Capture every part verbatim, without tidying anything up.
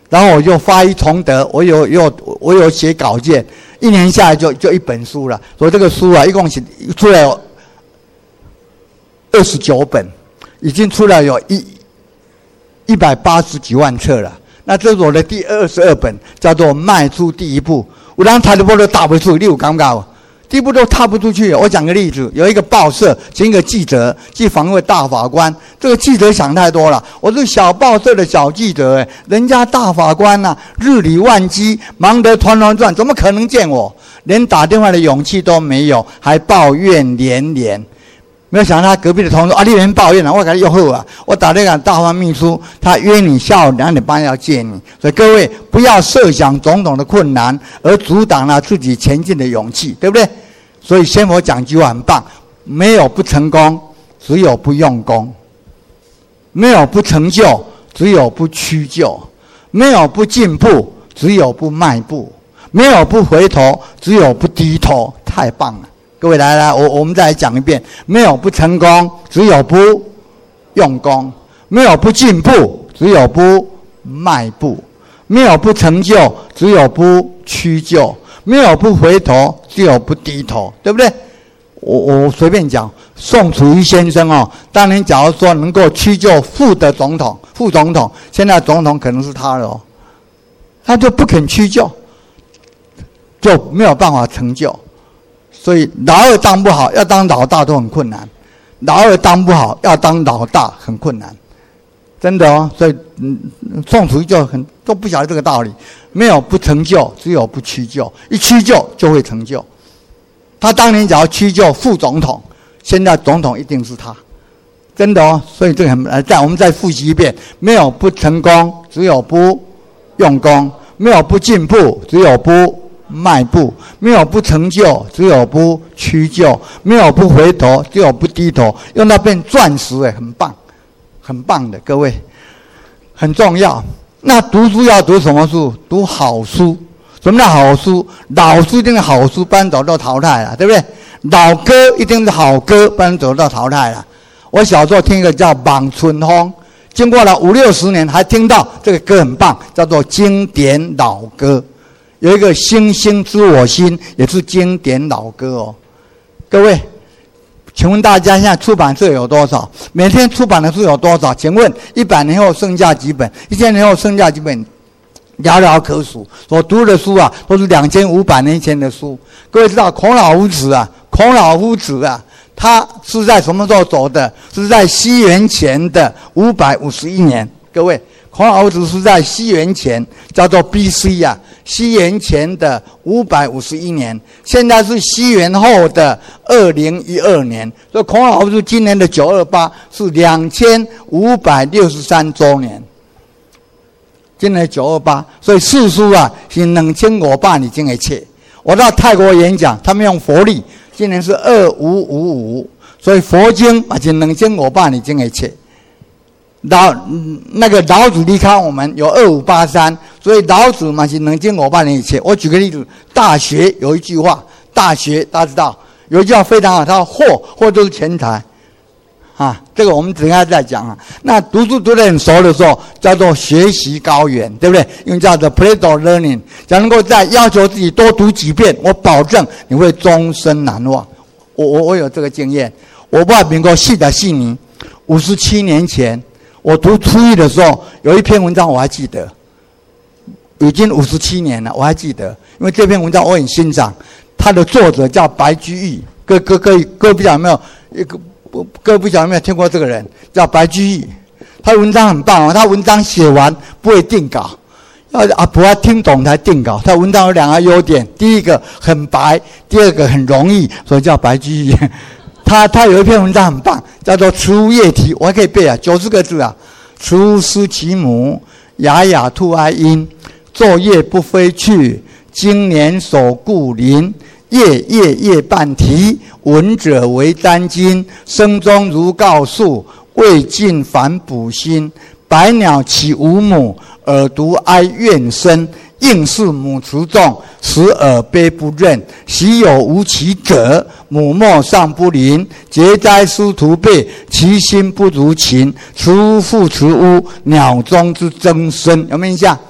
然后我就发一崇德，我有有我有写稿件，一年下来就就一本书了。所以这个书啊，一共写出来有二十九本，已经出来有一一百八十几万册了。那这是我的第二十二本，叫做《迈出第一步》。有人踏一步都踏不出，你有感觉吗？第一步都踏不出去。我讲个例子，有一个报社请一个记者去访问大法官，这个记者想太多了。我是小报社的小记者，哎，人家大法官呐、啊，日理万机，忙得团团转，怎么可能见我？连打电话的勇气都没有，还抱怨连连。没有想到他隔壁的同事啊，你人抱怨了，我给他又后啊，我打电话给大法秘书，他约你下午两点半要见你。所以各位不要设想种种的困难，而阻挡了自己前进的勇气，对不对？所以仙佛讲句话很棒，没有不成功，只有不用功；没有不成就，只有不屈就；没有不进步，只有不迈步；没有不回头，只有不低头。太棒了！各位来来，我我们再来讲一遍：没有不成功，只有不用功；没有不进步，只有不迈步；没有不成就，只有不屈就；没有不回头，只有不低头，对不对？我我随便讲，宋楚瑜先生哦，当年假如说能够屈就副的总统、副总统，现在总统可能是他了哦，他就不肯屈就，就没有办法成就。所以老二当不好，要当老大都很困难；老二当不好，要当老大很困难，真的哦。所以，嗯，宋楚瑜就很都不晓得这个道理。没有不成就，只有不屈就。一屈就就会成就。他当年只要屈就副总统，现在总统一定是他，真的哦。所以这个很，再我们再复习一遍：没有不成功，只有不用功；没有不进步，只有不迈步；没有不成就，只有不屈就；没有不回头，只有不低头。用到变钻石，哎，很棒，很棒的，各位，很重要。那读书要读什么书？读好书。什么叫好书？老书一定是好书，不然走到淘汰了，对不对？老歌一定是好歌，不然走到淘汰了。我小时候听一个叫《望春风》，经过了五六十年，还听到这个歌很棒，叫做经典老歌。有一个星星知我心，也是经典老歌哦。各位，请问大家现在出版社有多少？每天出版的书有多少？请问一百年后剩下几本？一千年后剩下几本？寥寥可数。所读的书啊，都是两千五百年前的书。各位知道孔老夫子啊，孔老夫子啊，他是在什么时候走的？是在西元前的五百五十一年。各位，孔老夫子是在西元前，叫做 B C 啊，西元前的五百五十一年。现在是西元后的二零一二年，所以孔老夫子今年的九二八是两千五百六十三周年。今年九二八，所以四书啊是两千五百年前的册。我到泰国演讲，他们用佛历，今年是二五五五，所以佛经啊是两千五百年前的册。老那个老子离开我们有二五八三，所以老子嘛是两千五百年以前。我举个例子，《大学》有一句话，《大学》大家知道有一句话非常好，他说货货就是钱财。啊，这个我们等一下再讲啊。那读书读得很熟的时候，叫做学习高远，对不对？因为叫做 play or learning。只要能够再要求自己多读几遍，我保证你会终身难忘。我我我有这个经验。我爸民国四十四年，五十七年前，我读初一的时候，有一篇文章我还记得，已经五十七年了，我还记得，因为这篇文章我很欣赏。它的作者叫白居易，各各各各不晓得有没有一个。各位不晓得有没有听过这个人，叫白居易。他的文章很棒哦，他文章写完不会定稿，要阿婆要听懂才定稿。他文章有两个优点，第一个很白，第二个很容易，所以叫白居易。他他有一篇文章很棒，叫做《慈乌夜啼》，我还可以背啊，九十个字啊。慈乌思其母，雅雅吐哀音。昼夜不飞去，经年守故林。夜夜夜半啼，闻者为沾巾。声中如告诉，未尽反哺心。百鸟起无母，耳独哀怨声。应是母慈重，时耳悲不任。昔有无其者，母莫尚不临。节哉师徒辈，其心不如禽。慈乌复慈乌，鸟中之争声。有没有印象？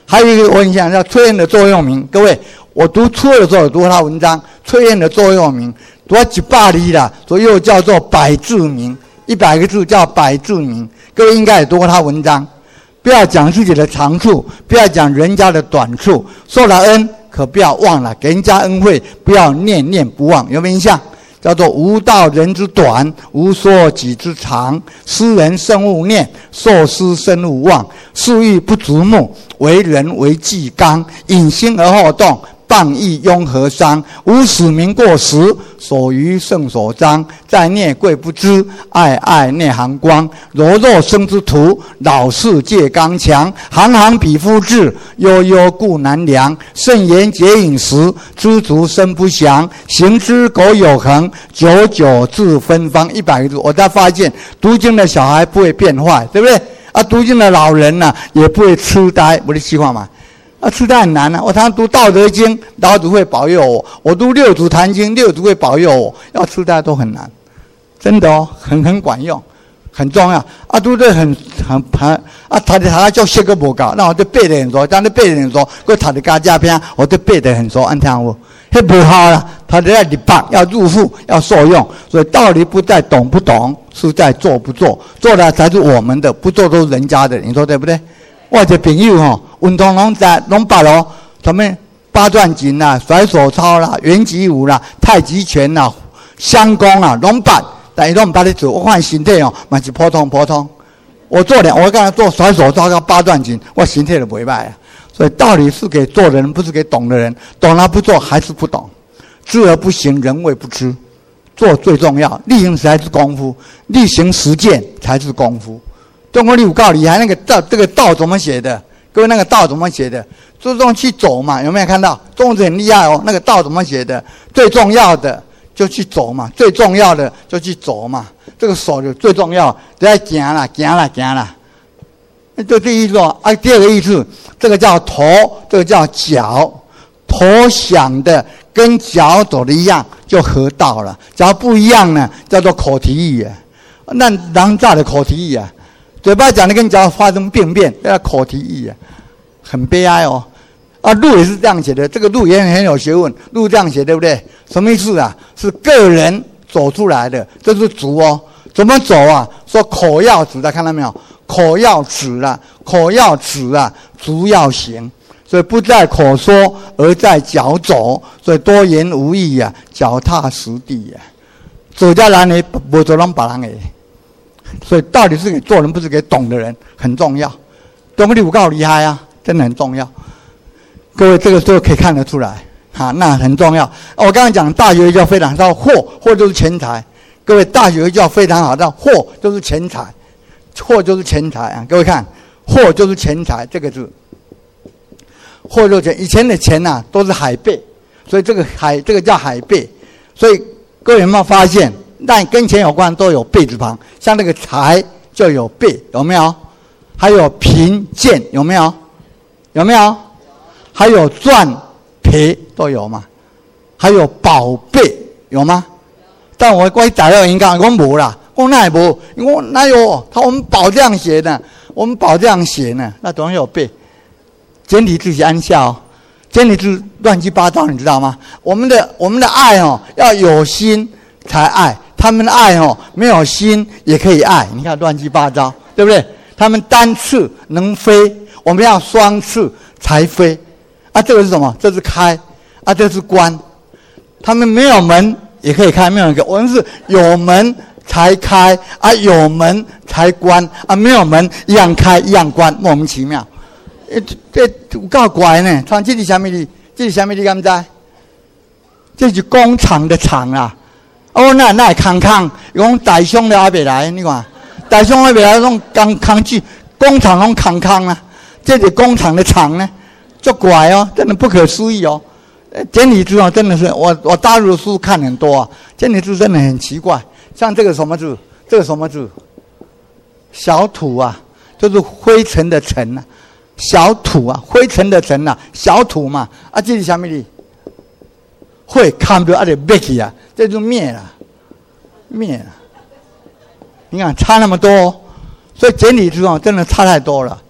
还有一个我跟你讲叫崔燕的座右铭，各位，我读初二的时候有读他文章，崔燕的座右铭，读到一百字啦，所以又叫做百字铭，一百个字叫百字铭。各位应该也读过他文章，不要讲自己的长处，不要讲人家的短处，受了恩可不要忘了，给人家恩惠不要念念不忘，有没有印象？叫做无道人之短，无说己之长。斯人生勿念，受斯生勿忘。事欲不足目，为人为纪纲。隐心而后动，谤亦庸何伤？无使民过时，所余圣所彰。在孽贵不知，爱爱内含光。柔弱生之徒，老士戒刚强。行行比夫志，悠悠故难量。慎言节饮食，知足身不祥。行之苟有恒，久久自芬芳。一百个字，我才发现，读经的小孩不会变坏，对不对？啊，读经的老人呢、啊，也不会痴呆。我的计划嘛。啊，痴呆很难啊！我常常读《道德经》，老祖会保佑我；我读《六祖坛经》，六祖会保佑我。要痴呆都很难，真的哦，很很管用，很重要。啊，读得很很很啊，他的他叫写个不高，那我就背得很熟。当然背得很熟，我他的家家篇，我都背得很熟。按听我，那不好了，他都要立法，要入户，要受用。所以道理不在懂不懂，是在做不做。做了才是我们的，不做都是人家的。你说对不对？我这朋友吼，运动拢在拢捌咯，什么八段锦啦、甩手操啦、圆击舞啦、太极拳啦、相公啊，拢捌，但是拢唔捌咧做。我看身体哦，嘛是普通普通。我做两，我刚才做甩手操跟八段锦，我身体都袂歹啊。所以道理是给做人，不是给懂的人。懂了不做还是不懂，知而不行，人谓不知。做最重要，力行才是功夫，力行实践才是功夫。中国历史告厉害，那个道这个道怎么写的？各位，那个道怎么写的？注重去走嘛，有没有看到？中国很厉害哦，那个道怎么写的？最重要的就去走嘛，最重要的就去走嘛。这个手就最重要，就要行啦，行啦，行啦。这第一个啊，第二个意思，这个叫头，这个叫脚。头想的跟脚走的一样，就合道了。只要不一样呢，叫做口蹄疫啊。那人咋的口蹄疫啊？嘴巴讲的跟脚发生病变，叫口蹄疫啊，很悲哀哦。啊，路也是这样写的，这个路也很有学问，路这样写对不对？什么意思啊？是个人走出来的，这是足哦。怎么走啊？说口要止，大家看到没有？口要止啊，口要止啊，足要行。所以不在口说，而在脚走。所以多言无益啊，脚踏实地啊。走家人呢，不走人别人的。所以道理是给做人，不是给懂的人，很重要。中国历史够厉害啊，真的很重要。各位这个时候可以看得出来，啊，那很重要。我刚刚讲大学教非常好，货货就是钱财。各位大学教非常好，到货就是钱财，货就是钱财啊。各位看，货就是钱财这个字，货就是钱。以前的钱呐、啊、都是海贝，所以这个海这个叫海贝。所以各位有没有发现？但跟钱有关都有贝字旁，像那个财就有贝，有没有？还有贫贱有没有？有没有？还有赚赔都有嘛？还有宝贝有吗？但我关于材料应该我没啦，我那也没，我哪有？他我们宝这样写的，我们宝这样写呢，那总有贝。简体字是按下哦，简体字乱七八糟，你知道吗？我们的我们的爱哦，要有心才爱。他们的爱哦，没有心也可以爱。你看乱七八糟，对不对？他们单翅能飞，我们要双翅才飞。啊，这个是什么？这是开，啊，这是关。他们没有门也可以开，没有门，我们是有门才开，啊，有门才关，啊，没有门一样开一样关，莫名其妙。这这有够怪呢！像这是什么的？这是什么的？敢知？这是工厂的厂啊。哦，那那空空，用大象的还没来，你看，大象还没来，弄工工具工厂弄空空啊，这是工厂的厂呢，就怪哦，真的不可思议哦。简体字哦，真的是我我大陆的书看很多啊，简体字真的很奇怪。像这个什么字，这个什么字，小土啊，就是灰尘的尘啊，小土啊，灰尘的尘啊，小土嘛，啊，这是什么的？会看不到，而且灭去啊，这就灭了，灭了。你看差那么多、哦，所以简体字哦，真的差太多了。